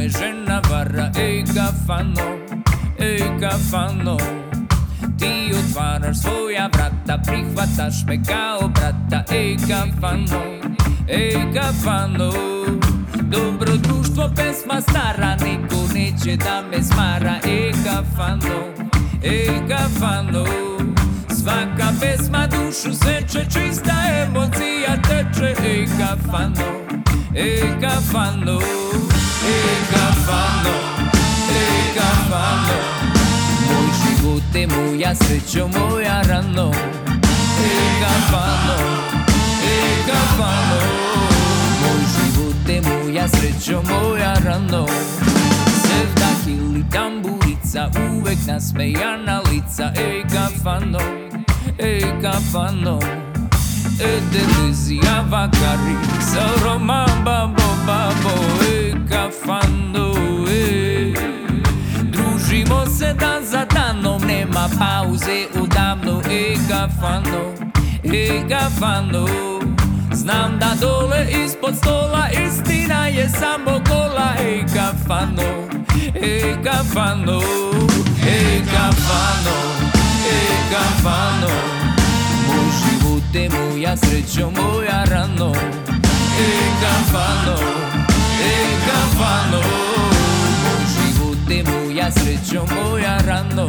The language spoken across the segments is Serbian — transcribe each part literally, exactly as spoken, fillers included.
me žena vara. Ej kafano, ej kafano, ti otvaraš svoja vrata, prihvataš me kao brata. Ej kafano, ej kafano, dobro društvo, pesma stara, niko neće da me smara. Ej kafano, ej kafano, svaka pesma dušu seče, čista emocija teče. Ej kafano, ej kafano, ej kafano, ej kafano, moj život je moja srećo, moja rano. Ej kafano, ej kafano, moj život je moja srećo, moja rano. Sevdah ili tamburica, uvek nasmejana lica. Ej kafano, ej kafano, Edelizija vakari, sa roman babo babo. Ej kafano, ej, družimo se dan za danom, nema pauze odavno. Ej kafano, ej kafano, znam da dole ispod stola istina je samo gola. Ej kafano, ej kafano, ej kafano, ej kafano, moj život je moja srećo, moja rano. Ej kafano, ej kafano, moj život je moja srećo, moja rano.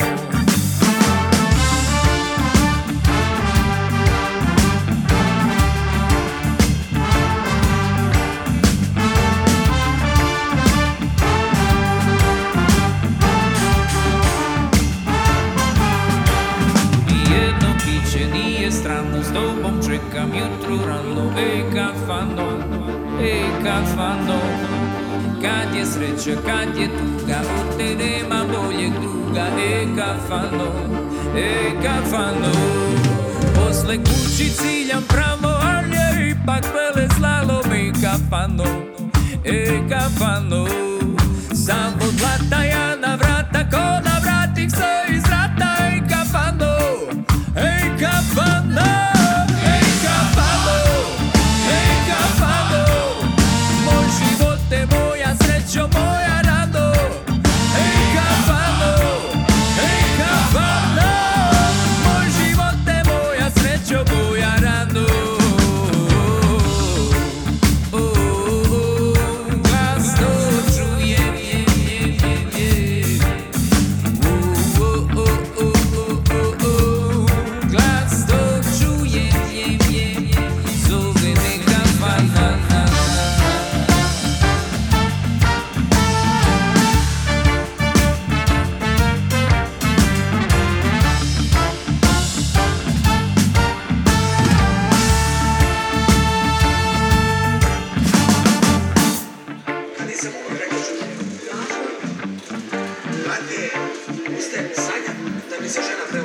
Strano, s tobom čekam jutru rano. Ej kafano, ej kafano, kad je sreća, kad je tuga, od te nema boljeg druga. Ej kafano, ej kafano, posle kući ciljam pravo, ali je ipak vele slalom. Ej kafano, ej kafano, sam od blata ja na vrata, ko na vratih se iz rata. Ej kafano, ej kafano, ej kafano, ej kafano, moj život je moja srećo, moja rado. Ej kafano, ej kafano, moj život je moja srećo, moja rado. Glasno čujem, Usted, Sanja, da mi se žena